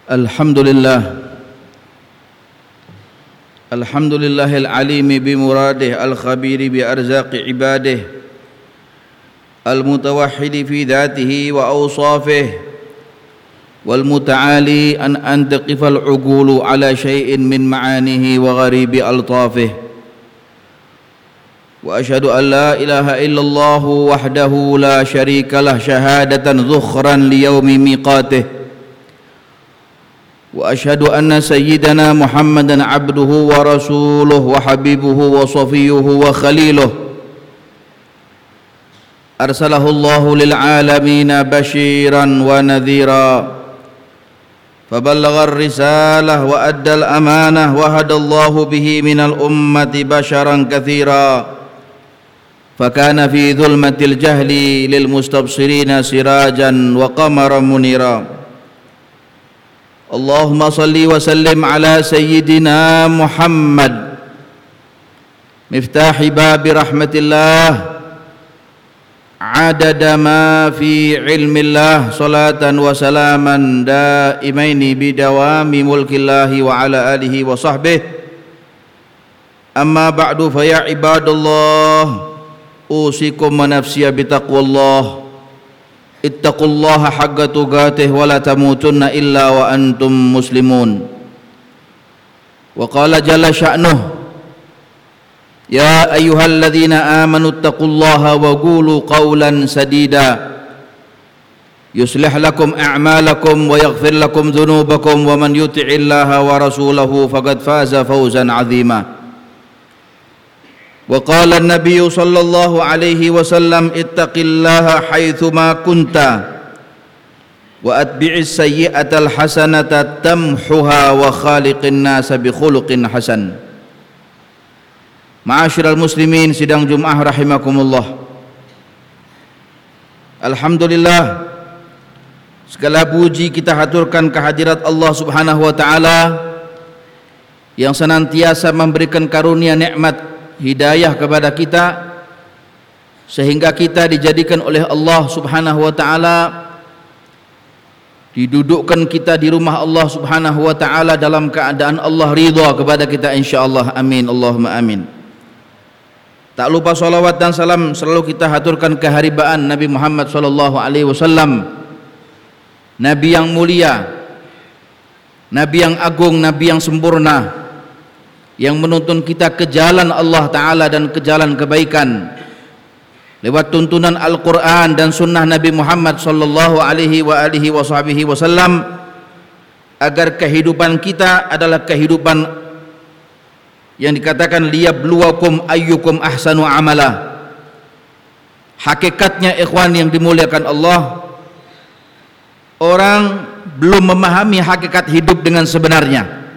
Alhamdulillah Alhamdulillahil alimi bimuradih al-khabiri bi arzaqi ibadih al-mutawahhidi fi dhatihi wa awsafih wal muta'ali an taqifal uqulu ala syai'in min ma'anihi wa gharibi altafih wa ashhadu an la ilaha illallah wahdahu la syarikalah syahadatan dhukhran li yaumi miqatih wa ashhadu anna sayyidana Muhammadan abduhu wa rasuluhu wa habibuhu wa safiyuhu wa khaliluhu arsalahu Allahu lil alamina bashiran wa nadhira faballagha ar-risalah wa adda al-amanah wa hadallahu bihi minal ummati basharan katsira fakana fi dhulmatil jahli lil mustabsirina sirajan wa qamaran munira. Allahumma salli wa sallim ala sayyidina Muhammad miftahi babi rahmatillah adada ma fi ilmillah salatan wa salaman daimaini bidawami mulkillahi wa ala alihi wa sahbihi amma ba'du fa ya ibadallah usikum wa nafsiya bitaqwallah ittaqullaha haqqa tuqatih wa la tamutunna illa wa antum muslimun. Wa qala jalla sya'nuh ya ayyuhalladzina amanu ittaqullaha wa qulu qawlan sadida yuslih lakum a'malakum wa yaghfir lakum dhunubakum wa man yuti'illaha wa rasulahu faqad faza fawzan 'azima. Wa qala an-nabiy sallallahu alaihi wasallam ittaqillaha haitsuma kunta wa atbi'is sayyi'atal hasanata tamhuha wa khaliqin nasa bi khuluqin hasan. Ma'asyiral muslimin sidang Jumat rahimakumullah. Alhamdulillah, segala puji kita haturkan kehadirat Allah Subhanahu wa taala yang senantiasa memberikan karunia nikmat hidayah kepada kita sehingga kita dijadikan oleh Allah Subhanahu wa taala, didudukkan kita di rumah Allah Subhanahu wa taala dalam keadaan Allah ridha kepada kita insyaallah. Amin Allahumma amin. Tak lupa salawat dan salam selalu kita haturkan keharibaan Nabi Muhammad sallallahu alaihi wasallam, nabi yang mulia, nabi yang agung, nabi yang sempurna, yang menuntun kita ke jalan Allah Ta'ala dan ke jalan kebaikan lewat tuntunan Al-Quran dan sunnah Nabi Muhammad sallallahu alaihi wasallam, agar kehidupan kita adalah kehidupan yang dikatakan liyabluwakum ayyukum ahsanu amala. Hakikatnya ikhwan yang dimuliakan Allah, orang belum memahami hakikat hidup dengan sebenarnya.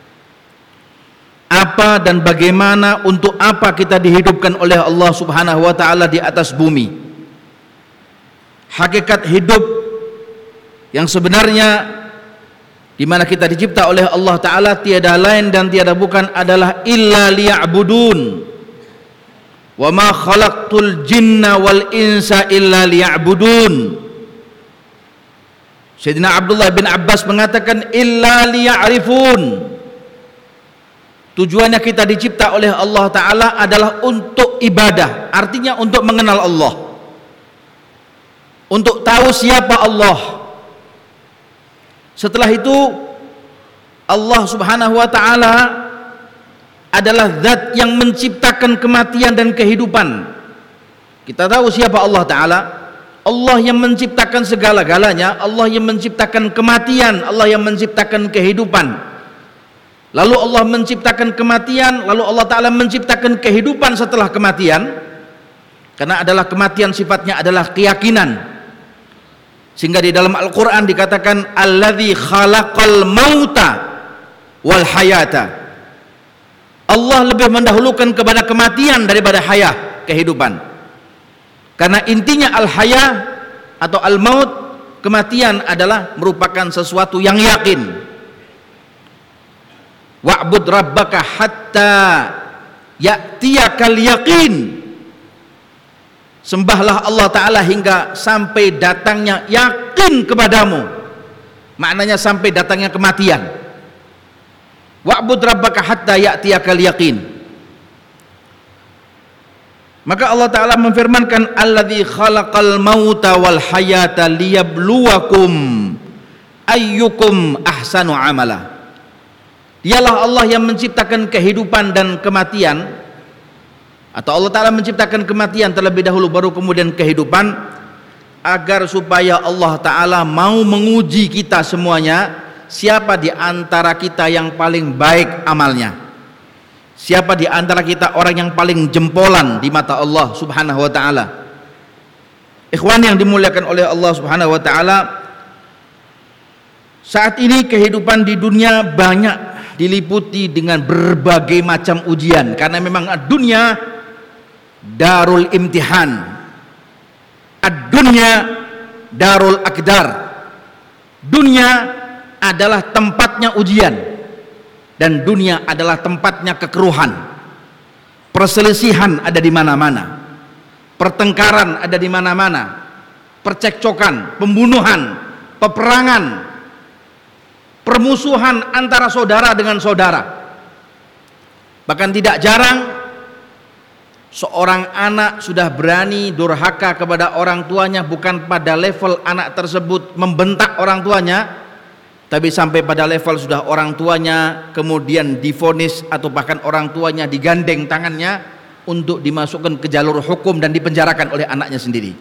Apa dan bagaimana, untuk apa kita dihidupkan oleh Allah Subhanahu wa taala di atas bumi. Hakikat hidup yang sebenarnya di mana kita dicipta oleh Allah taala tiada lain dan tiada bukan adalah illa liya'budun. Wa ma khalaqtul jinna wal insa illa liya'budun. Sayyidina Abdullah bin Abbas mengatakan illa liya'rifun. Tujuannya kita dicipta oleh Allah Ta'ala adalah untuk ibadah, artinya untuk mengenal Allah, untuk tahu siapa Allah. Setelah itu Allah Subhanahu wa Ta'ala adalah zat yang menciptakan kematian dan kehidupan. Kita tahu siapa Allah Ta'ala, Allah yang menciptakan segala-galanya, Allah yang menciptakan kematian, Allah yang menciptakan kehidupan. Lalu Allah menciptakan kematian, lalu Allah Ta'ala menciptakan kehidupan setelah kematian, karena adalah kematian sifatnya adalah keyakinan. Sehingga di dalam Al-Quran dikatakan alladzi khalaqal mauta wal hayata. Allah lebih mendahulukan kepada kematian daripada hayah, kehidupan. Karena intinya al-hayah atau al-maut, kematian adalah merupakan sesuatu yang yakin. Wa'bud rabbaka hatta ya'tiyakal yaqin. Sembahlah Allah Ta'ala hingga sampai datangnya yakin kepadamu. maknanya sampai datangnya kematian. Wa'bud rabbaka hatta ya'tiyakal yaqin. Maka Allah Ta'ala memfirmankan, alladzi khalaqal mauta wal hayata liyabluwakum ayyukum ahsanu amala. Dialah Allah yang menciptakan kehidupan dan kematian, atau Allah Ta'ala menciptakan kematian terlebih dahulu baru kemudian kehidupan, agar supaya Allah Ta'ala mau menguji kita semuanya, siapa di antara kita yang paling baik amalnya, siapa di antara kita orang yang paling jempolan di mata Allah Subhanahu wa Ta'ala. Ikhwan yang dimuliakan oleh Allah Subhanahu wa Ta'ala, saat ini kehidupan di dunia banyak diliputi dengan berbagai macam ujian, karena memang dunia darul imtihan, dunia darul akdar. Dunia adalah tempatnya ujian, dan dunia adalah tempatnya kekeruhan. Perselisihan ada di mana-mana, pertengkaran ada di mana-mana, percekcokan, pembunuhan, peperangan, permusuhan antara saudara dengan saudara. Bahkan tidak jarang seorang anak sudah berani durhaka kepada orang tuanya, bukan pada level anak tersebut membentak orang tuanya, tapi sampai pada level sudah orang tuanya kemudian divonis atau bahkan orang tuanya digandeng tangannya untuk dimasukkan ke jalur hukum dan dipenjarakan oleh anaknya sendiri.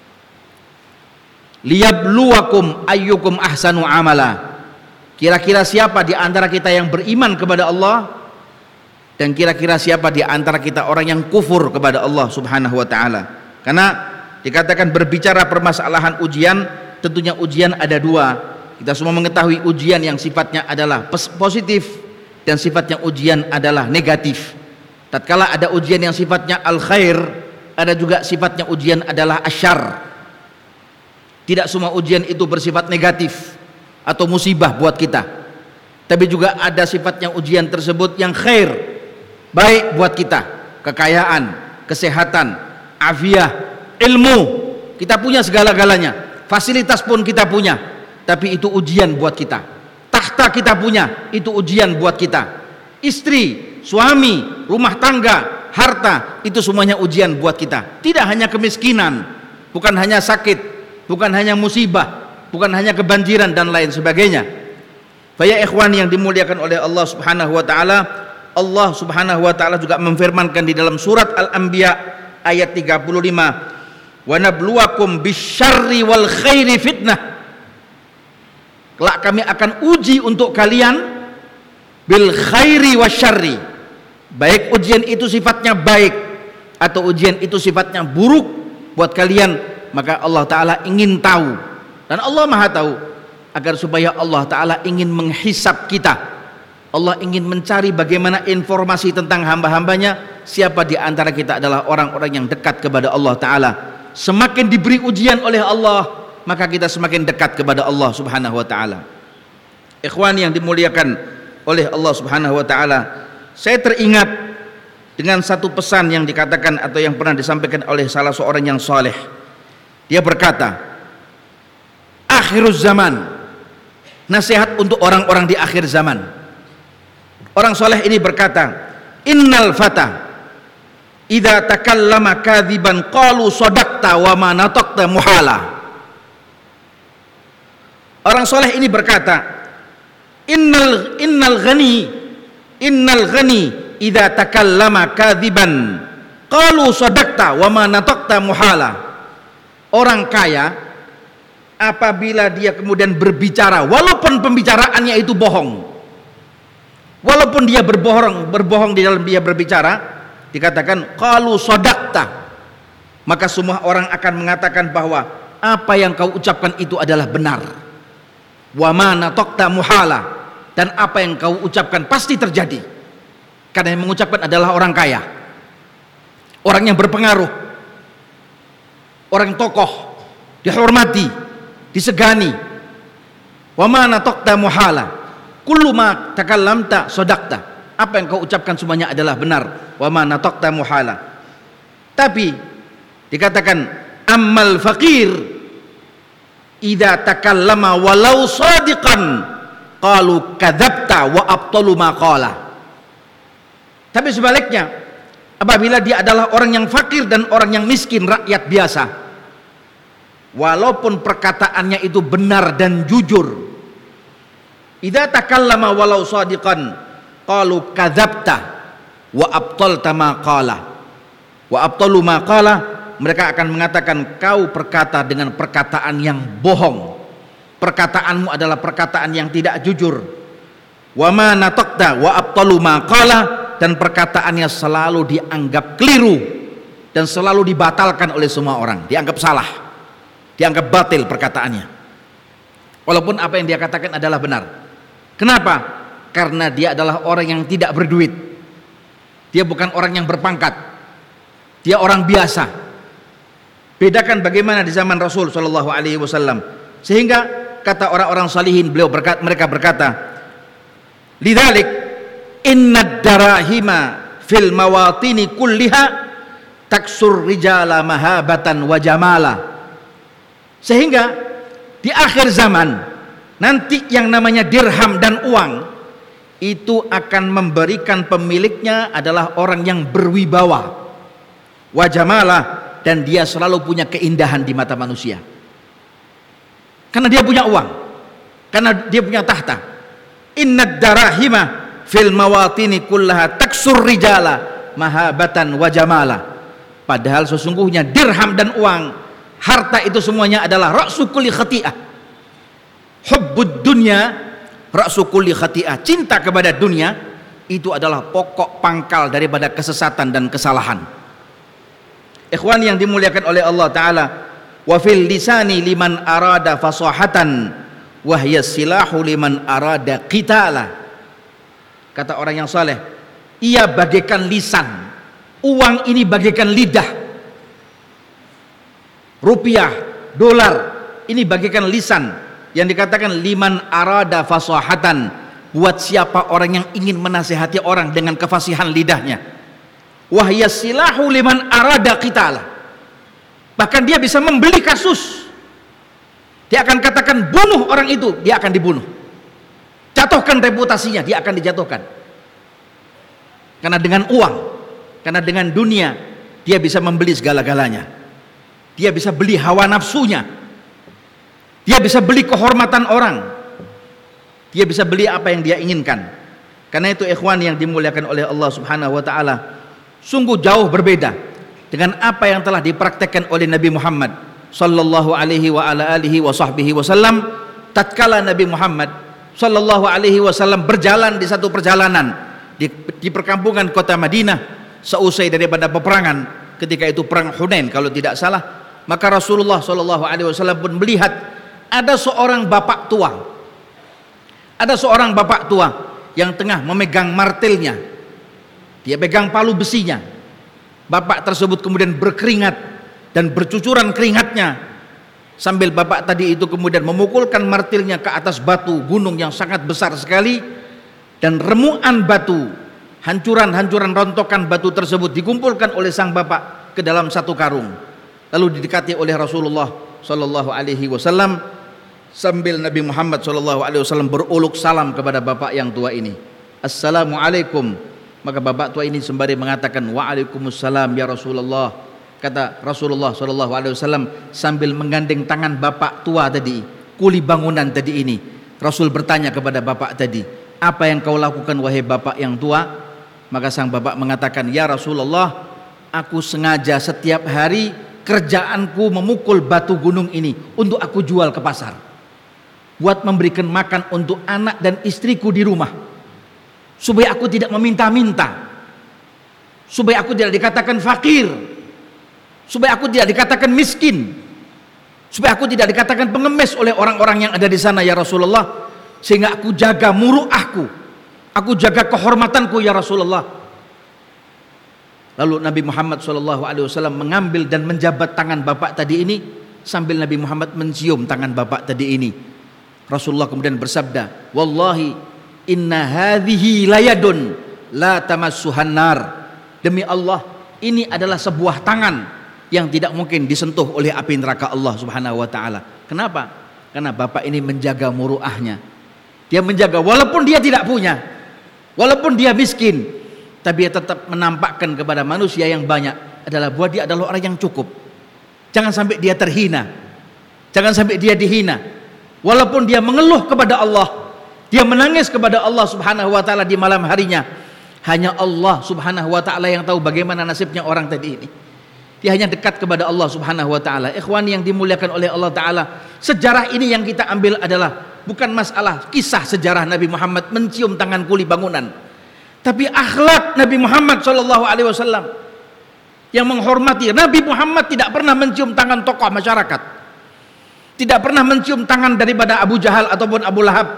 Liyabluwakum ayyukum ahsanu amala. Kira-kira siapa di antara kita yang beriman kepada Allah, dan kira-kira siapa di antara kita orang yang kufur kepada Allah Subhanahu wa Ta'ala. Karena dikatakan berbicara permasalahan ujian, tentunya ujian ada dua. Kita semua mengetahui ujian yang sifatnya adalah positif dan sifatnya ujian adalah negatif. Tatkala ada ujian yang sifatnya al-khair, ada juga sifatnya ujian adalah asyar. Tidak semua ujian itu bersifat negatif atau musibah buat kita, tapi juga ada sifatnya ujian tersebut yang khair, baik buat kita. Kekayaan, kesehatan, afiah, ilmu, kita punya segala-galanya, fasilitas pun kita punya, tapi itu ujian buat kita. Tahta kita punya, itu ujian buat kita. Istri, suami, rumah tangga, harta, itu semuanya ujian buat kita. Tidak hanya kemiskinan, bukan hanya sakit, bukan hanya musibah, bukan hanya kebanjiran dan lain sebagainya. Faya ikhwan yang dimuliakan oleh Allah Subhanahu wa Ta'ala, Allah Subhanahu wa Ta'ala juga memfirmankan di dalam surat Al-Anbiya ayat 35, wa nabluwakum bisyarri wal khairi fitnah. Kelak kami akan uji untuk kalian bil khairi wasyarri, baik ujian itu sifatnya baik atau ujian itu sifatnya buruk buat kalian, maka Allah Ta'ala ingin tahu. Dan Allah Maha tahu, agar supaya Allah Ta'ala ingin menghisap kita. Allah ingin mencari bagaimana informasi tentang hamba-hambanya, siapa di antara kita adalah orang-orang yang dekat kepada Allah Ta'ala. Semakin diberi ujian oleh Allah, maka kita semakin dekat kepada Allah Subhanahu wa Ta'ala. Ikhwan yang dimuliakan oleh Allah Subhanahu wa Ta'ala, saya teringat dengan satu pesan yang dikatakan atau yang pernah disampaikan oleh salah seorang yang saleh. Dia berkata, akhiruz zaman, nasihat untuk orang-orang di akhir zaman. Orang soleh ini berkata, innal fata idza takallama kadziban qalu sadaqta wa ma nataqta muhala. Orang soleh ini berkata, innal ghani idza takallama kadziban qalu sadaqta wa ma nataqta muhala. Orang kaya apabila dia kemudian berbicara, walaupun pembicaraannya itu bohong, walaupun dia berbohong di dalam dia berbicara, dikatakan qalu sadaqta, maka semua orang akan mengatakan bahwa apa yang kau ucapkan itu adalah benar. Wa ma nataqta muhala, dan apa yang kau ucapkan pasti terjadi, karena yang mengucapkan adalah orang kaya, orang yang berpengaruh, orang tokoh, dihormati, disegani. Wa ma nataqta muhala, kullu ma takallamta sadaqta, apa yang kau ucapkan semuanya adalah benar. Wa ma nataqta muhala. Tapi dikatakan ammal faqir idza takallama walau shadiqan qalu kadzabta wa abtalu ma qala. Tapi sebaliknya, apabila dia adalah orang yang fakir dan orang yang miskin, rakyat biasa, walaupun perkataannya itu benar dan jujur, idza takallama walau shadiqan qalu kadzabta wa abtalta ma qala wa abtalu ma qala, mereka akan mengatakan kau berkata dengan perkataan yang bohong, perkataanmu adalah perkataan yang tidak jujur. Wa ma nataqta wa abtalu ma qala, dan perkataannya selalu dianggap keliru dan selalu dibatalkan oleh semua orang, dianggap salah, dianggap batil perkataannya, walaupun apa yang dia katakan adalah benar. Kenapa? Karena dia adalah orang yang tidak berduit, dia bukan orang yang berpangkat, dia orang biasa. Bedakan bagaimana di zaman Rasul Shallallahu Alaihi Wasallam, sehingga kata orang-orang salihin, mereka berkata, lidzalik innad darahima fil mawatini kulliha taksur rijala mahabatan wa jamala. Sehingga di akhir zaman nanti yang namanya dirham dan uang itu akan memberikan pemiliknya adalah orang yang berwibawa, wa jamala, dan dia selalu punya keindahan di mata manusia karena dia punya uang, karena dia punya tahta. Innad darahima fil mawatini kullaha taksur rijala mahabatan wa jamala. Padahal sesungguhnya dirham dan uang, harta itu semuanya adalah ra'su kulli khati'ah. Hubbud dunya ra'su kulli khati'ah. Cinta kepada dunia itu adalah pokok pangkal daripada kesesatan dan kesalahan. Ikhwan yang dimuliakan oleh Allah Ta'ala, wa fil lisani liman arada fasahatan wa hiya silahu liman arada qitala. Kata orang yang saleh, ia bagaikan lisan, uang ini bagaikan lidah, rupiah, dolar ini bagaikan lisan, yang dikatakan liman arada fasahatan, buat siapa orang yang ingin menasihati orang dengan kefasihan lidahnya. Wahya silahu liman arada qitala, bahkan dia bisa membeli kasus. Dia akan katakan bunuh orang itu, dia akan dibunuh. Jatuhkan reputasinya, dia akan dijatuhkan. Karena dengan uang, karena dengan dunia, dia bisa membeli segala-galanya. Dia bisa beli hawa nafsunya, dia bisa beli kehormatan orang, dia bisa beli apa yang dia inginkan. Karena itu ikhwan yang dimuliakan oleh Allah Subhanahu wa Ta'ala, sungguh jauh berbeda dengan apa yang telah dipraktekkan oleh Nabi Muhammad sallallahu alaihi wa ala alihi wa sahbihi wasallam. Tatkala Nabi Muhammad sallallahu alaihi wasallam berjalan di satu perjalanan di perkampungan kota Madinah seusai daripada peperangan, ketika itu perang Hunain kalau tidak salah, maka Rasulullah sallallahu alaihi wasallam pun melihat ada seorang bapak tua. Ada seorang bapak tua yang tengah memegang martilnya. Dia pegang palu besinya. Bapak tersebut kemudian berkeringat dan bercucuran keringatnya, sambil bapak tadi itu kemudian memukulkan martilnya ke atas batu gunung yang sangat besar sekali, dan remuan batu, hancuran-hancuran rontokan batu tersebut dikumpulkan oleh sang bapak ke dalam satu karung, lalu didekati oleh Rasulullah sallallahu alaihi wasallam, sambil Nabi Muhammad sallallahu alaihi wasallam beruluk salam kepada bapak yang tua ini. Assalamualaikum. Maka bapak tua ini sembari mengatakan waalaikumsalam ya Rasulullah. Kata Rasulullah sallallahu alaihi wasallam sambil menggandeng tangan bapak tua tadi, kuli bangunan tadi ini. Rasul bertanya kepada bapak tadi, apa yang kau lakukan wahai bapak yang tua? Maka sang bapak mengatakan, ya Rasulullah, aku sengaja setiap hari kerjaanku memukul batu gunung ini untuk aku jual ke pasar, buat memberikan makan untuk anak dan istriku di rumah, supaya aku tidak meminta-minta, supaya aku tidak dikatakan fakir, supaya aku tidak dikatakan miskin, supaya aku tidak dikatakan pengemis oleh orang-orang yang ada di sana ya Rasulullah, sehingga aku jaga muruahku, aku jaga kehormatanku ya Rasulullah. Lalu Nabi Muhammad SAW mengambil dan menjabat tangan bapak tadi ini, sambil Nabi Muhammad mencium tangan bapak tadi ini. Rasulullah kemudian bersabda, wallahi inna hadhihi layadun la tamassuhan nar. Demi Allah, ini adalah sebuah tangan yang tidak mungkin disentuh oleh api neraka Allah Subhanahu wa taala. Kenapa? Karena bapak ini menjaga muruahnya. Dia menjaga walaupun dia tidak punya, walaupun dia miskin, tapi dia tetap menampakkan kepada manusia yang banyak adalah bahwa dia adalah orang yang cukup. Jangan sampai dia terhina, jangan sampai dia dihina. Walaupun dia mengeluh kepada Allah, dia menangis kepada Allah Subhanahu wa taala di malam harinya, hanya Allah Subhanahu wa taala yang tahu bagaimana nasibnya orang tadi ini. Dia hanya dekat kepada Allah Subhanahu wa taala. Ikhwani yang dimuliakan oleh Allah taala, sejarah ini yang kita ambil adalah bukan masalah kisah sejarah Nabi Muhammad mencium tangan kuli bangunan, tapi akhlak Nabi Muhammad sallallahu alaihi wasallam yang menghormati. Nabi Muhammad tidak pernah mencium tangan tokoh masyarakat, tidak pernah mencium tangan daripada Abu Jahal ataupun Abu Lahab,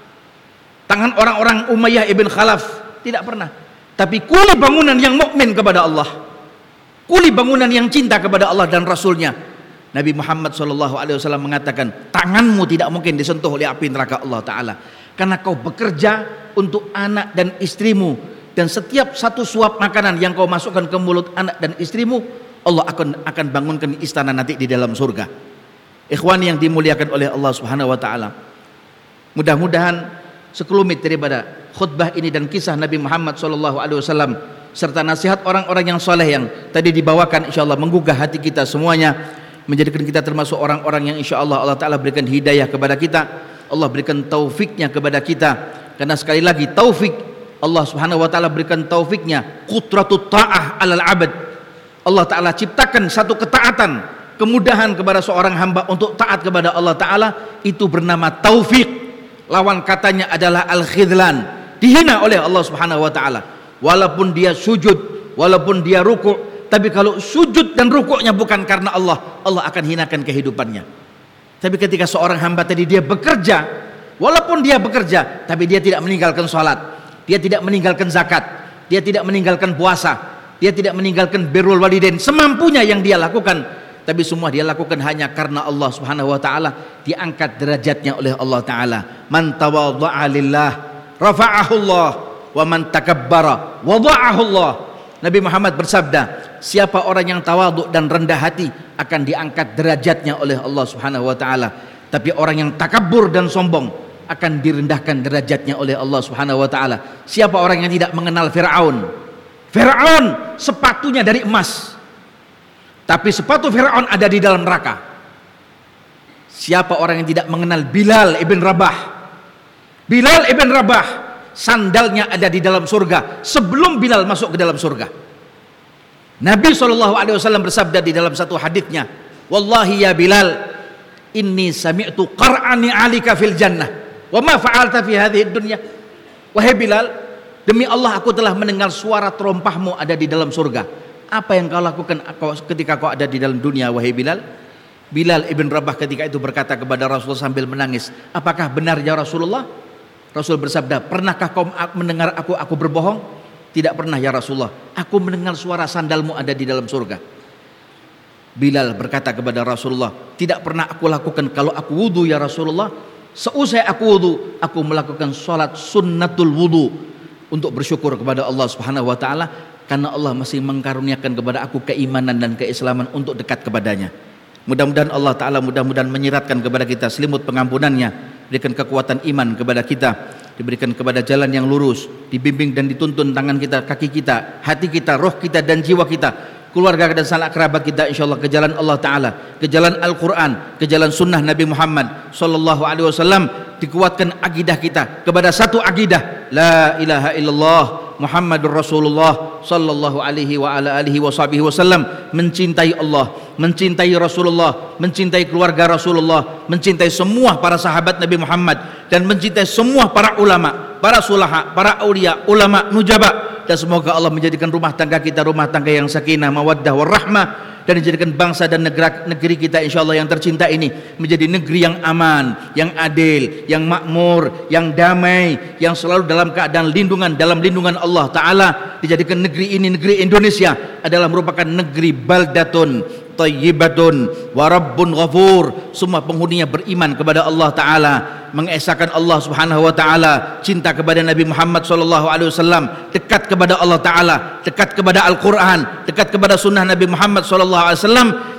tangan orang-orang Umayyah ibn Khalaf, tidak pernah. Tapi kuli bangunan yang mukmin kepada Allah, kuli bangunan yang cinta kepada Allah dan Rasulnya, Nabi Muhammad SAW mengatakan, tanganmu tidak mungkin disentuh oleh api neraka Allah Ta'ala, karena kau bekerja untuk anak dan istrimu, dan setiap satu suap makanan yang kau masukkan ke mulut anak dan istrimu, Allah akan bangunkan istana nanti di dalam surga. Ikhwani yang dimuliakan oleh Allah Subhanahu wa taala, mudah-mudahan sekelumit daripada khutbah ini dan kisah Nabi Muhammad SAW serta nasihat orang-orang yang soleh yang tadi dibawakan, insyaallah menggugah hati kita semuanya, menjadikan kita termasuk orang-orang yang insyaallah Allah Ta'ala berikan hidayah kepada kita, Allah berikan taufiknya kepada kita. Karena sekali lagi taufik Allah Subhanahu wa taala berikan taufiknya, qudratut ta'ah 'alal 'abd. Allah Ta'ala ciptakan satu ketaatan, kemudahan kepada seorang hamba untuk taat kepada Allah Ta'ala, itu bernama taufik. Lawan katanya adalah al-khidlan, dihina oleh Allah Subhanahu wa taala. Walaupun dia sujud, walaupun dia rukuk, tapi kalau sujud dan rukuknya bukan karena Allah, Allah akan hinakan kehidupannya. Tapi ketika seorang hamba tadi dia bekerja, walaupun dia bekerja, tapi dia tidak meninggalkan sholat, dia tidak meninggalkan zakat, dia tidak meninggalkan puasa, dia tidak meninggalkan birrul walidain, semampunya yang dia lakukan, tapi semua dia lakukan hanya karena Allah Subhanahu wa taala, diangkat derajatnya oleh Allah Ta'ala. Man tawadha'a lillah rafa'ahu Allah, wa man takabbara wada'ahu Allah. Nabi Muhammad bersabda, siapa orang yang tawadhu dan rendah hati akan diangkat derajatnya oleh Allah Subhanahu wa taala, tapi orang yang takabur dan sombong akan direndahkan derajatnya oleh Allah Subhanahu wa taala. Siapa orang yang tidak mengenal Firaun? Firaun sepatunya dari emas, tapi sepatu Firaun ada di dalam neraka. Siapa orang yang tidak mengenal Bilal ibn Rabah? Bilal ibn Rabah sandalnya ada di dalam surga sebelum Bilal masuk ke dalam surga. Nabi SAW bersabda di dalam satu haditsnya, wallahi ya Bilal, inni sami'tu qar'ani 'alika fil jannah wa ma fa'alta fi hadhihi dunya. Wahai Bilal, demi Allah aku telah mendengar suara terompahmu ada di dalam surga. Apa yang kau lakukan ketika kau ada di dalam dunia, wahai Bilal? Bilal ibn Rabah ketika itu berkata kepada Rasulullah sambil menangis, apakah benar ya Rasulullah? Rasul bersabda, pernahkah kau mendengar aku berbohong? Tidak pernah ya Rasulullah, aku mendengar suara sandalmu ada di dalam surga. Bilal berkata kepada Rasulullah, tidak pernah aku lakukan kalau aku wudu ya Rasulullah. Seusai aku wudu, aku melakukan sholat sunnatul wudu untuk bersyukur kepada Allah Subhanahu wa taala, karena Allah masih mengkaruniakan kepada aku keimanan dan keislaman untuk dekat kepadanya. Mudah-mudahan Allah Ta'ala menyiratkan kepada kita selimut pengampunannya, berikan kekuatan iman kepada kita, diberikan kepada jalan yang lurus, dibimbing dan dituntun tangan kita, kaki kita, hati kita, roh kita dan jiwa kita, keluarga dan sanak kerabat kita, insyaallah ke jalan Allah Ta'ala, ke jalan Al-Quran, ke jalan sunnah Nabi Muhammad Sallallahu Alaihi Wasallam. Dikuatkan akidah kita kepada satu akidah, la ilaha illallah Muhammadur Rasulullah Sallallahu Alaihi wa ala alihi wasallam. Mencintai Allah, mencintai Rasulullah, mencintai keluarga Rasulullah, mencintai semua para sahabat Nabi Muhammad, dan mencintai semua para ulama, para sulaha, para aulia, ulama, nujaba. Dan semoga Allah menjadikan rumah tangga kita rumah tangga yang sakinah, mawaddah, warahmah, dan menjadikan bangsa dan negeri kita insyaallah yang tercinta ini menjadi negeri yang aman, yang adil, yang makmur, yang damai, yang selalu dalam keadaan dalam lindungan Allah Ta'ala. Dijadikan negeri ini, negeri Indonesia adalah merupakan negeri baldatun thayyibatun wa rabbun ghafur. Semua penghuninya beriman kepada Allah Ta'ala, mengesahkan Allah Subhanahu wa taala, cinta kepada Nabi Muhammad sallallahu alaihi wasallam, dekat kepada Allah Ta'ala, dekat kepada Al-Qur'an, dekat kepada sunnah Nabi Muhammad sallallahu alaihi wasallam,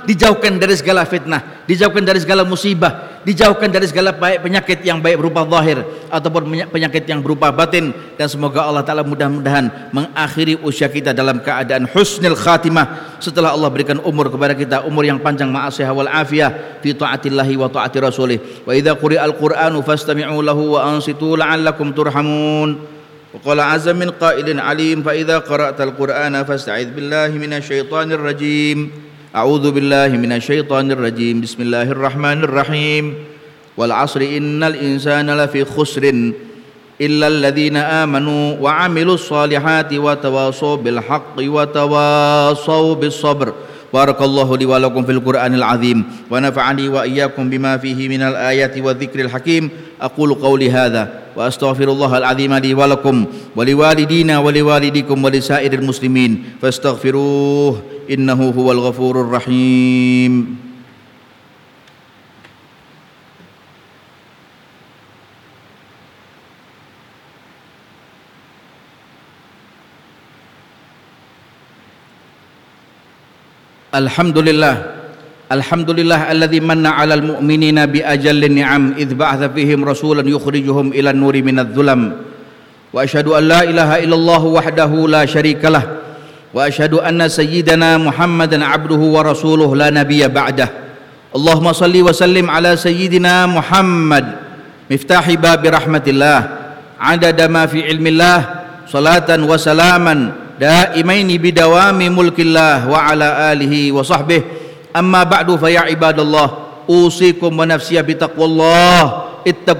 dijauhkan dari segala fitnah, dijauhkan dari segala musibah, dijauhkan dari segala penyakit yang baik berupa zahir ataupun penyakit yang berupa batin. Dan semoga Allah Ta'ala mudah-mudahan mengakhiri usia kita dalam keadaan husnul khatimah, setelah Allah berikan umur kepada kita, umur yang panjang, ma'asihah wal afiyah fi ta'atillahi wa ta'ati rasulih. Wa idza quri'al qur'anu fastami'u lahu wa ansitu la'allakum turhamun. وقال عز من قائل عليم فإذا قرأت القرآن فاستعذ بالله من الشيطان الرجيم أعوذ بالله من الشيطان الرجيم بسم الله الرحمن الرحيم والعصر إن الإنسان لفي خسر إلا الذين آمنوا وعملوا الصالحات وتواصوا بالحق وتواصوا بالصبر. Barakallahu li wa lakum fil Qur'anil azim wa nafa'ani wa iyyakum bima fihi minal ayati wadh-dhikril hakim. Aqulu qawli hadza wa astaghfirullahal azim li wa lakum wa liwalidina wa liwalidikum wa lisairil muslimin fastaghfiruh innahu huwal ghafurur rahim. Alhamdulillah alladzi manna 'alal mu'minina bi ajallin ni'am idh ba'atha fihim rasulan yukhrijuhum ilan nuri minadh dhulam wa asyhadu an la ilaha illallah wahdahu la syarikalah wa asyhadu anna sayyidana Muhammadan 'abduhu wa rasuluhu la nabiyya ba'dah. Allahumma shalli wa sallim ala sayyidina Muhammad miftahi babi rahmatillah 'adada ma fi ilmillah salatan wa salaman daimaini bidawami mulkillah wa ala alihi wa sahbihi. Amma ba'du fa ya ibadallah usikum wa nafsiya bitaqwallah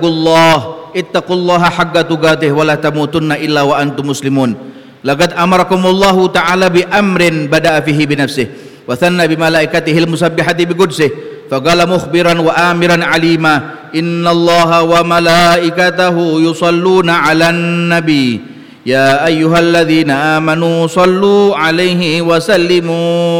ittaqullaha haqqa tuqatih wa la tamutunna illa wa antum muslimun. Laqad amarakumullahu ta'ala bi amrin bada'a fihi bi nafsihi wa thanna bi malaikatihi al-musabbihati bi qudsih faqala mukhbiran wa amiran alima innallaha wa malaikatahu yusalluna 'alan nabi ya ayyuhalladzina amanu sallu alaihi wa sallimu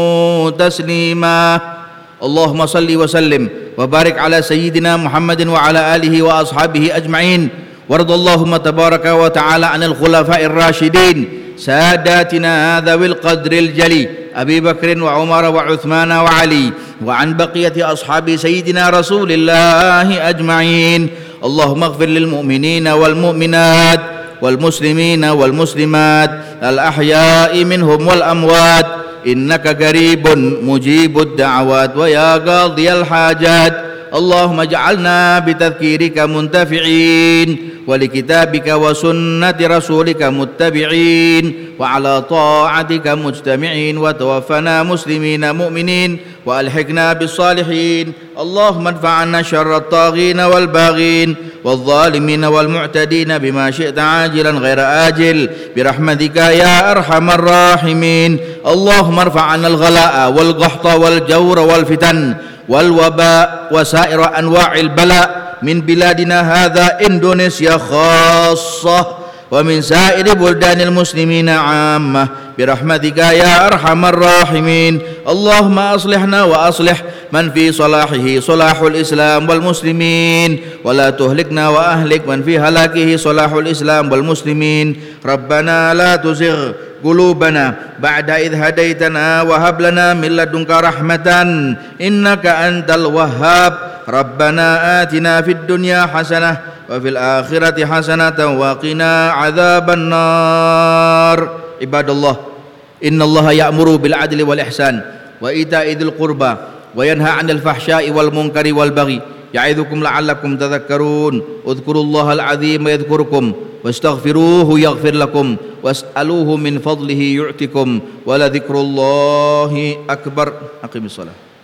taslima. Allahumma salli wa sallim wa barik ala sayyidina Muhammadin wa ala alihi wa ashabihi ajma'in. Wardallahumma tabaraka wa ta'ala anil khulafa'ir rasyidin sadatina dhawil qadril jali Abi Bakrin wa Umar wa Uthman wa Ali wa an baqiyati ashabi sayyidina Rasulillahi ajma'in. Allahumma ighfir lil mu'minina wal mu'minat والمسلمين والمسلمات الأحياء منهم والأموات إنك قريب مجيب الدعوات ويا قاضي الحاجات. اللهم اجعلنا بتذكيرك منتفعين ولكتابك وسنة رسولك متبعين وعلى طاعتك مجتمعين وتوفنا مسلمين مؤمنين وألحقنا بالصالحين. اللهم ادفع عنا شر الطاغين والباغين والظالمين والمعتدين بما شئت عاجلا غير آجل برحمتك يا أرحم الراحمين. اللهم ارفع عنا الغلاء والقحط والجور والفتن والوباء وسائر أنواع البلاء من بلادنا هذا إندونيسيا خاصة ومن سائر بلدان المسلمين عامة برحمتك يا أرحم الراحمين. اللهم أصلحنا وأصلح من في صلاحه صلاح الإسلام والمسلمين ولا تهلكنا وأهلك من في هلاكه صلاح الإسلام والمسلمين. ربنا لا تزغ قلوبنا بعد إذ هديتنا وهب لنا من لدنك رحمة إنك أنت الوهاب. ربنا آتنا في الدنيا حسنة وفي الآخرة حسنة وقنا عذاب النار. عباد الله إن الله يأمر بالعدل والإحسان وإيتاء ذي القربى وينهى عن الفحشاء والمنكر والبغي يعظكم لعلكم تذكرون. اذكروا الله العظيم يذكركم واستغفروه يغفر لكم واسألوه من فضله يعطكم ولذكر الله أكبر. أقم الصلاة.